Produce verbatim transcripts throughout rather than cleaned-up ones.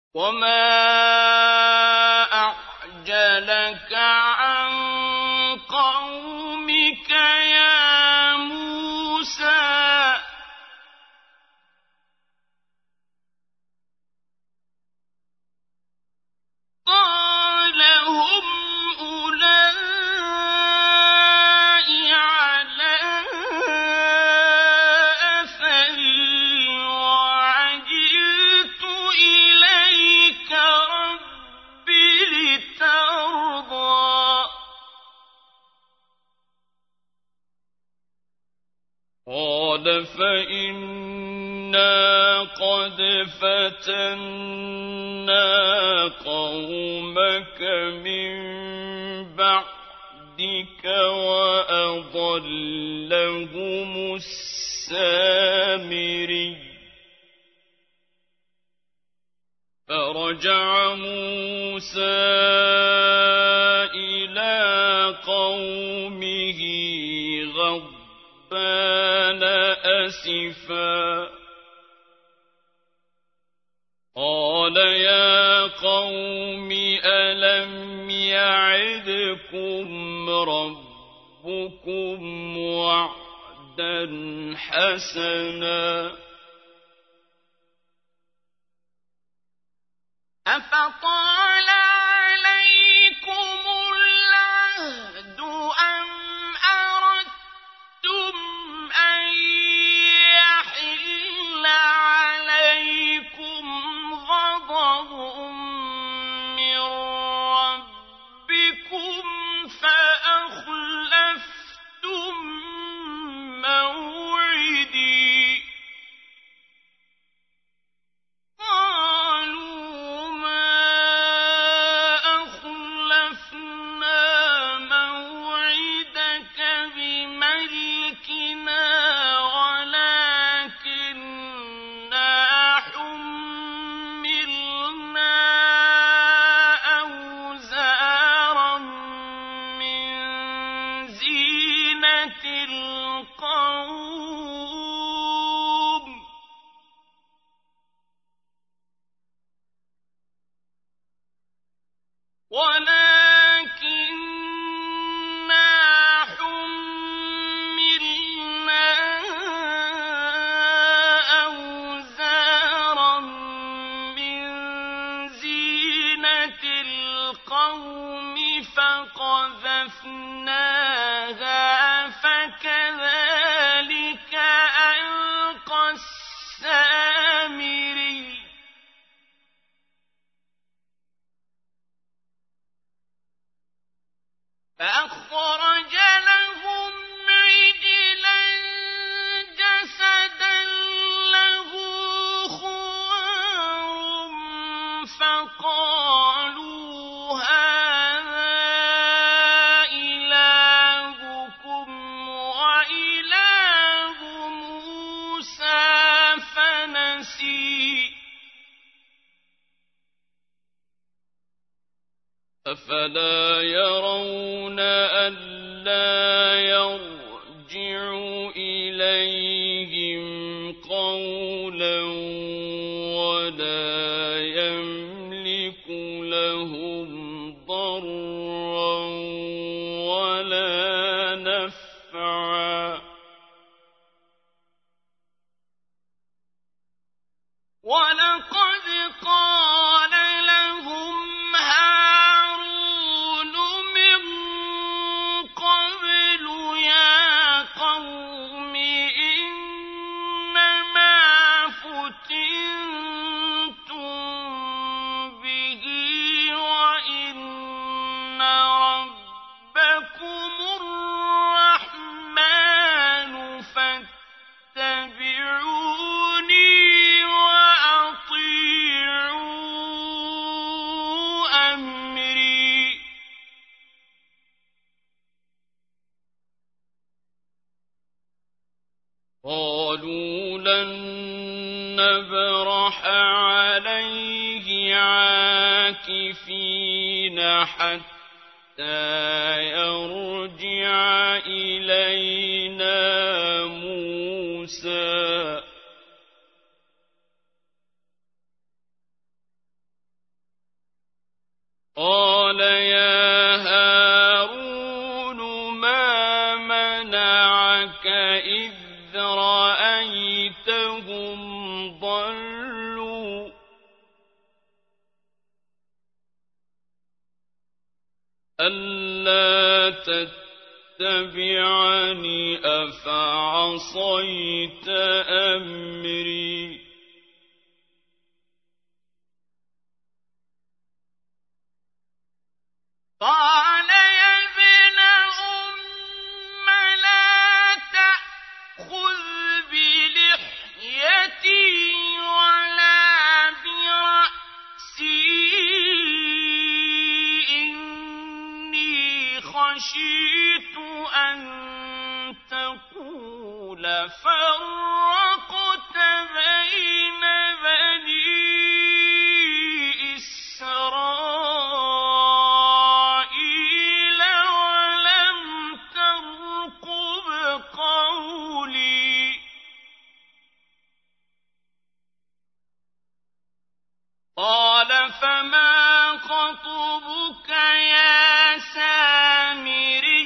وما أعجلك عن قومك يا موسى قال هم أولئك على أثري وعجلت إليك رب لترضى قال فإنا قد فتنا قومك من بعدك وأضلهم السامري فرجع موسى إلى قومه غضبان أسفا قال يا قوم ألم يعدكم ربكم وعدا حسنا أفطال عليكم العهد أم أردتم أن يحل عليكم غضب من ربكم فأخلفتم موعدي قالوا ما أخلفنا موعدك بملكنا ولكننا حملنا أوزارا من زينة القوم ولكننا حملنا أوزارا من زينة القوم فقذفناها فكذلك ألقى السامري فأخرج لهم عجلا جسدا له خوار فقالوا هذا إلهكم وإله موسى فنسي أفلا يرون ألا يرجع إليهم قولا ولا يملك لهم ضرا ولا نفعا ولقد قال لهم هارون من قبل يا قوم إنما فتنتم به وإن ربكم الرحمن فاتبعوني قالوا لن نبرح عليه عاكفين حتى يرجع إلينا موسى قال يا هارون ما منعك إذ رأيتهم ضلوا ألا تتبعني أفعصيت أمري قال يا ابن أم لا تأخذ بلحيتي ولا برأسي إني خشيت أن تقول فرقت بين بني إسرائيل ولم ترقب قولي قال فما خطبك يا سامري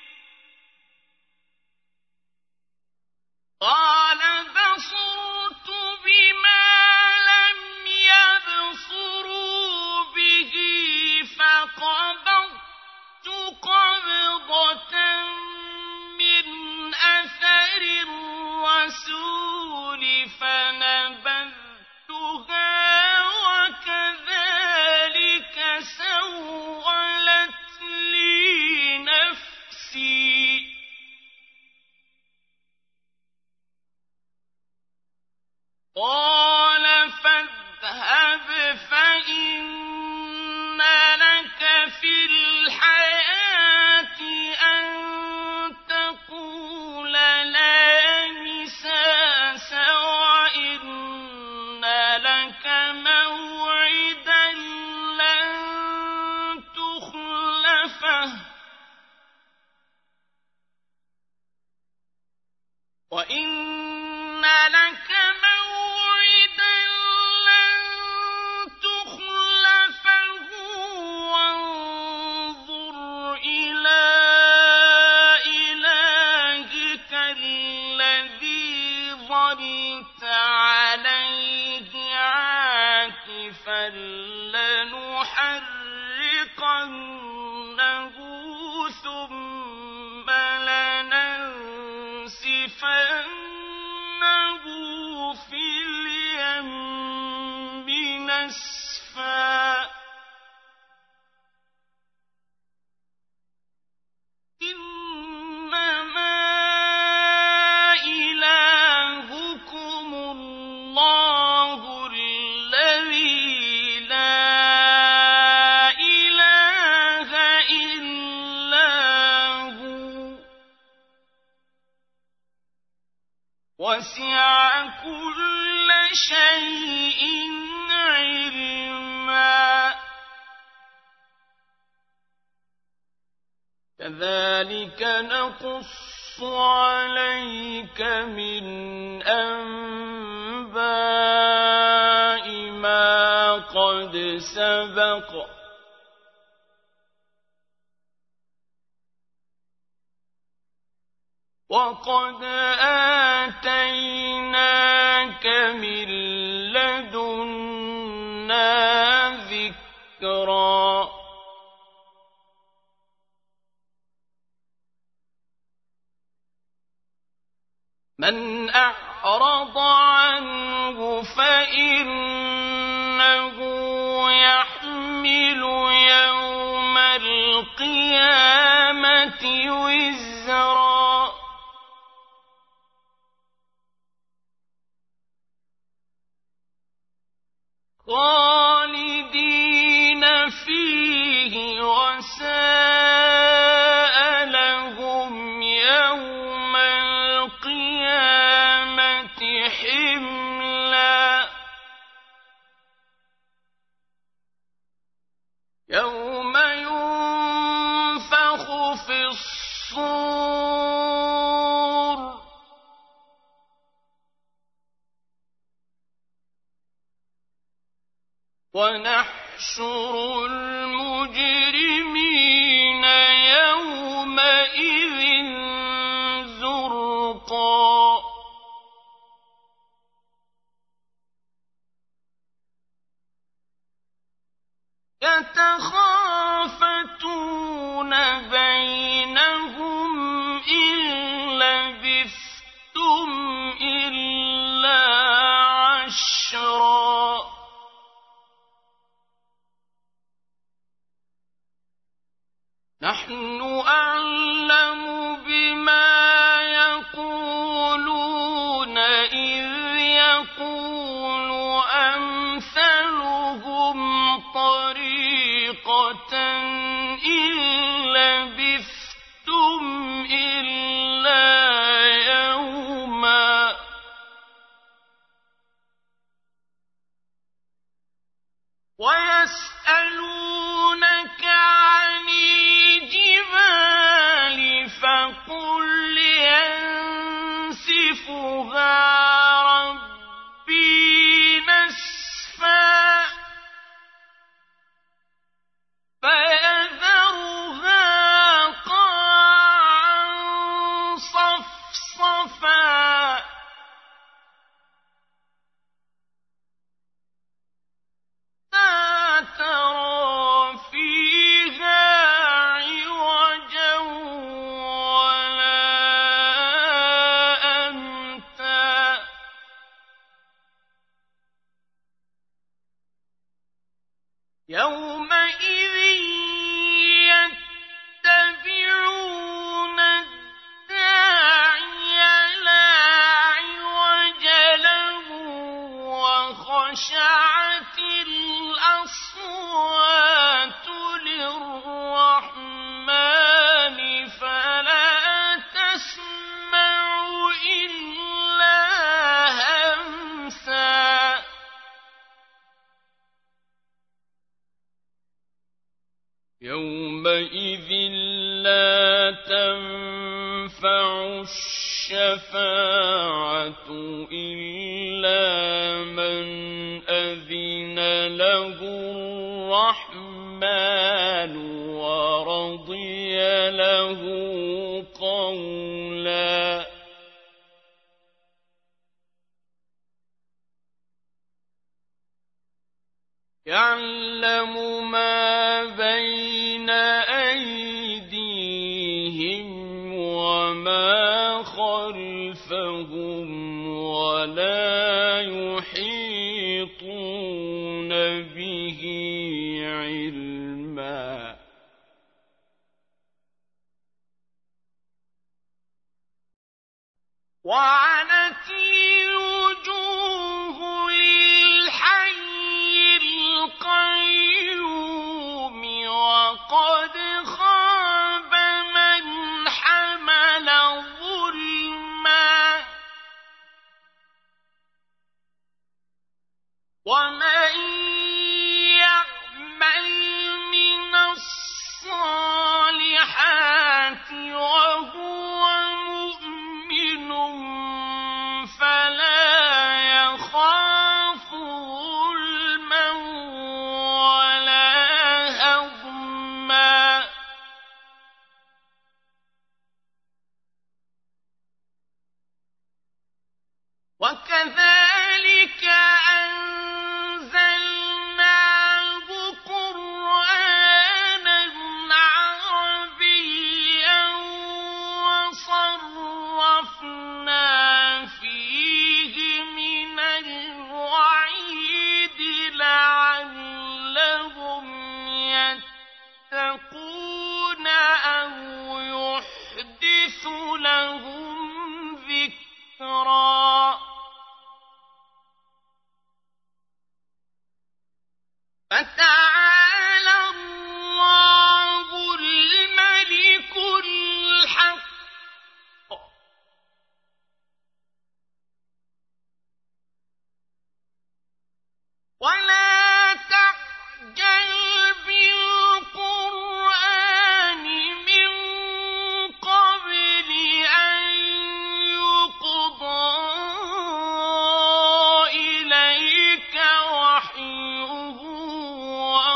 قال بصرت بما لم يبصروا به فقبضت قبضة من أثر الرسول فنبذتها وكذلك سولت لي نفسي قال فاذهب فإن لك في الحياة أن تقول لا مساس وإن لك موعدا لن تخلفه وإن لك موعدا لن تخلفه وانظر إلى إلهك الذي ظلت عليه عاكفا لنحرقنه ثم لننسفنه في اليم نسفا إنما إلهكم الله الذي لا إله إلا هو وسع كل شيء علما كذلك نقص عليك من أنباء ما قد سبق وقد آتيناك من لدنا ذكرا من أعرض عنه فإنه يحمل يوم القيامة وزرا خالدين فيه وساء لهم يوم القيامة حملا يوم ينفخ في الصور ونحن ونحشر المجرمين يومئذ زرقا يتخافتون بينهم إن لبثتم إلا عشرا نحن أعلم بما يقولون إذ يقول أمثلهم طريقة إن لبثتم إلا يوما ويسألونك عن الجبال فقل ينسفها ربي نسفا فيذرها قاعا صفصفا لا ترى فيها عوجا ولا أمتا يومئذ يتبعون الداعي لا عوج له وخشعت الأصوات للرحمن فلا تسمع إلا همسا يومئذ لا تنفع الشفاعة إلا من أذن له الرحمن ورضي له قولا يعلم ما بين أيديهم وما خلفهم ولا يحيطون به علما وعنت الوجوه للحي القيوم وقد خاب من حمل ظلما ومن يعمل من الصالحات وهو مؤمن فلا يخاف ظلما ولا هضما وكذلك أنزلناه قرآنا عربيا وصرفنا فيه من الوعيد لعلهم يتقون أو يحدث لهم ذكرا فتعالى الله الملك الحق ولا تعجل بالقرآن من قبل أن يقضى إليك وحيه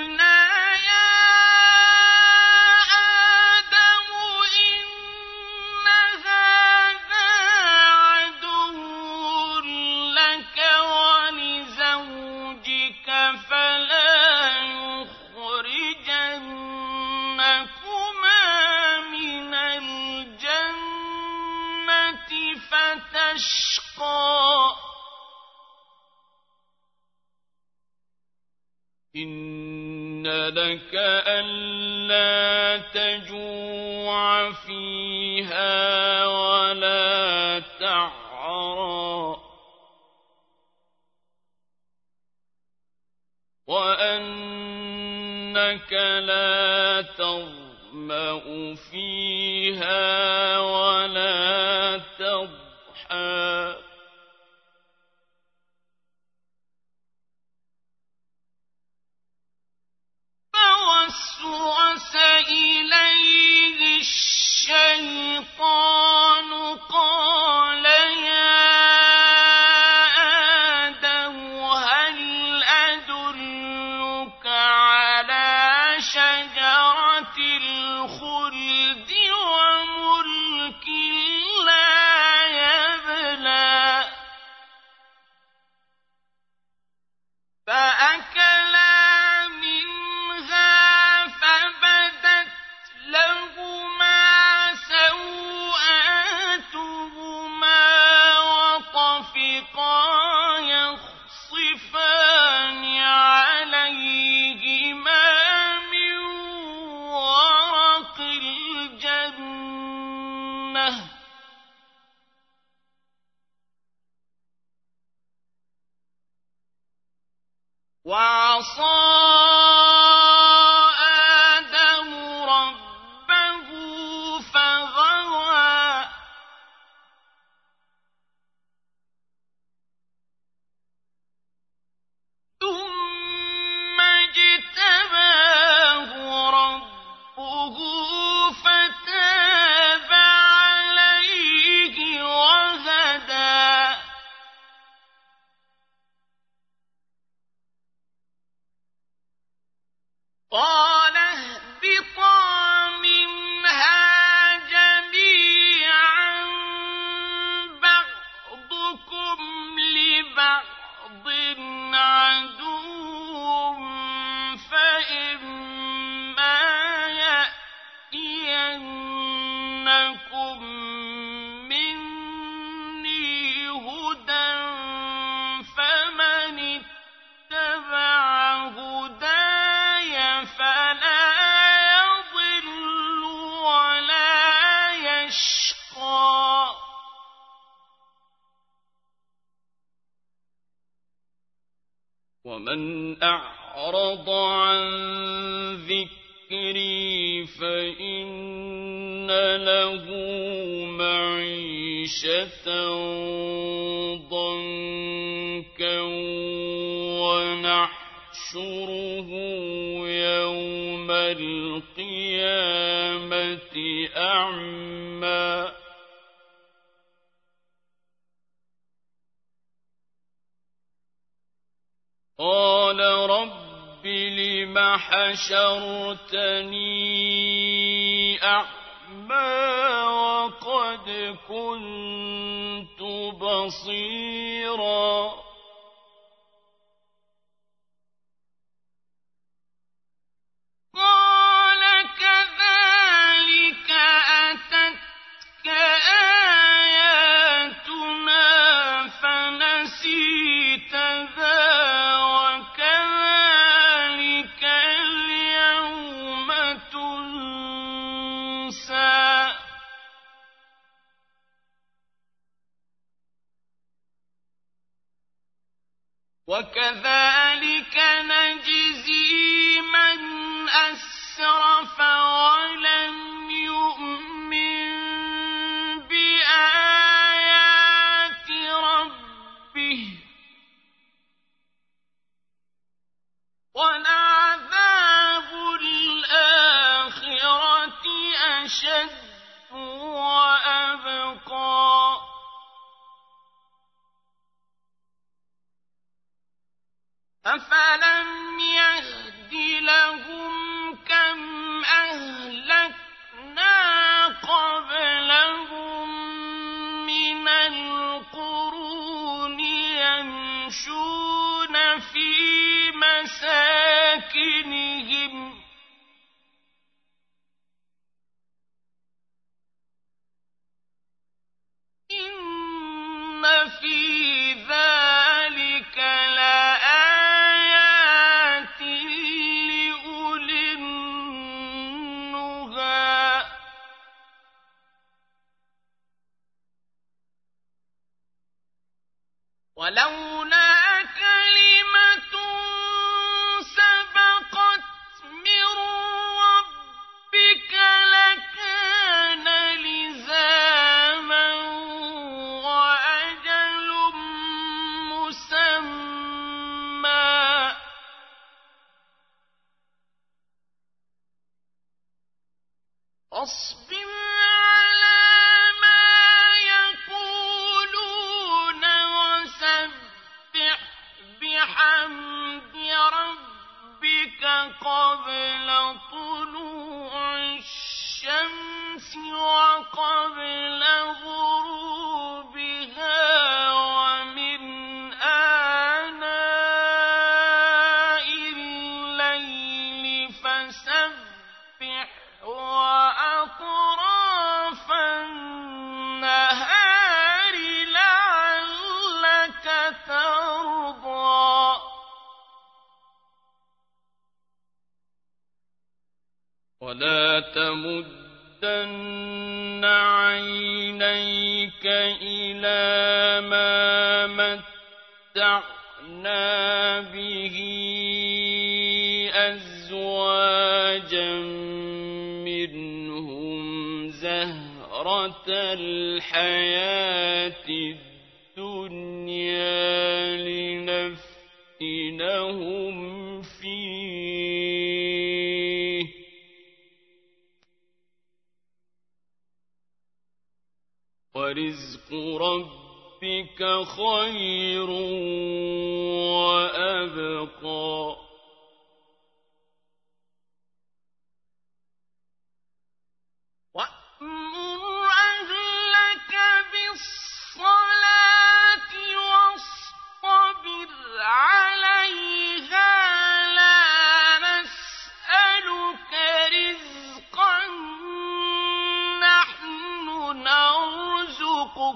إن لك ألا تجوع فيها ولا تعرى وأنك لا تظمأ فيها ولا تضحى فوسوس إليه الشيطان قال يا آدم هل أدلك على شجرة الخلد وملك لا يبلى فأكلا يخصفان عليهما من ورق الجنة وعصى آدم ربه فغوى ثم اجتباه ربه فتاب عليه وهدى قال اهبطا منها جميعا بعضكم لبعض عدو فإما يأتينكم مني هدى فمن اتبع هداي فلا يضل ولا يشقى ومن أعرض عن ذكري فإن له معيشة ضنكا ونحشره يوم القيامة أعمى قال رب لم حشرتني أعمى وقد كنت بصيرا قال كذلك أتتك آياتنا فنسيتها وكذلك اليوم تنسى وكذلك نجزي من أسرف ولم يؤمن بآيات ربه ولعذاب الآخرة أشد وأبقى أفلم يهد لهم ولولا كلمة سبقت من ربك لكان لزاما وأجل مسمى فاصبر على ما يقولون وسبح بحمد ربك قبل طلوع الشمس وقبل غروبها ومن آناء الليل فسبح وأطراف النهار لعلك ترضى ولا تمدن عينيك إلى ما متعنا به أزواجا منهم زهرة الحياة الدنيا لنفتنهم فيه ورزق ربك خير وأبقى وأمر أهلك بالصلاة واصطبر عليها لا نسألك رزقا نحن نرزقك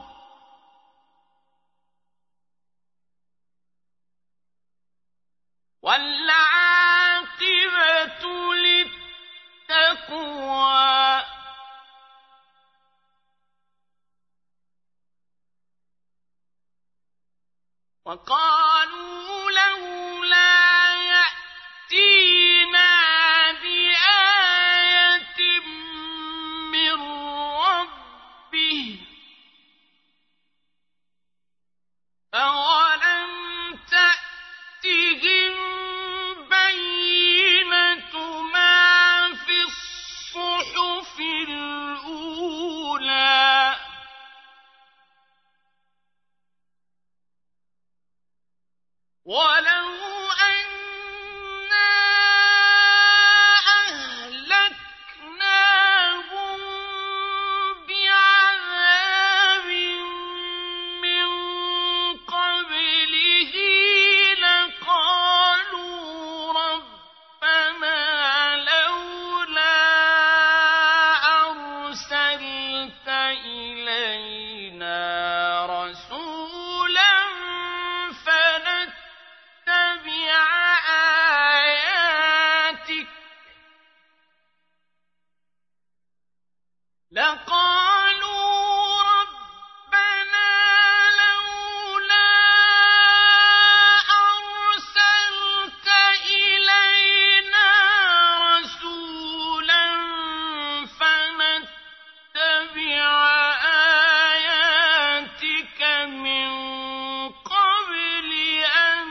والعاقبة للتقوى وقالوا لولا يأتينا بآية من ربه أولم تأتهم بينة ما في الصحف الأولى ولو أنا أهلكناهم بعذاب من قبله لقالوا ربنا لولا أرسلت إلينا رسولا فنتبع آياتك لقالوا ربنا لولا أرسلت إلينا رسولا فنتبع آياتك من قبل أن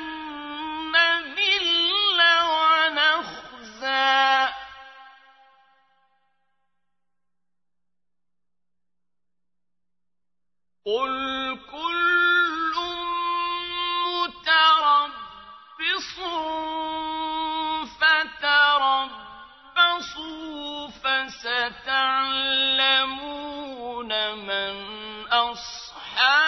نذل ونخزى قل كل متربص فتربصوا فستعلمون من أصحاب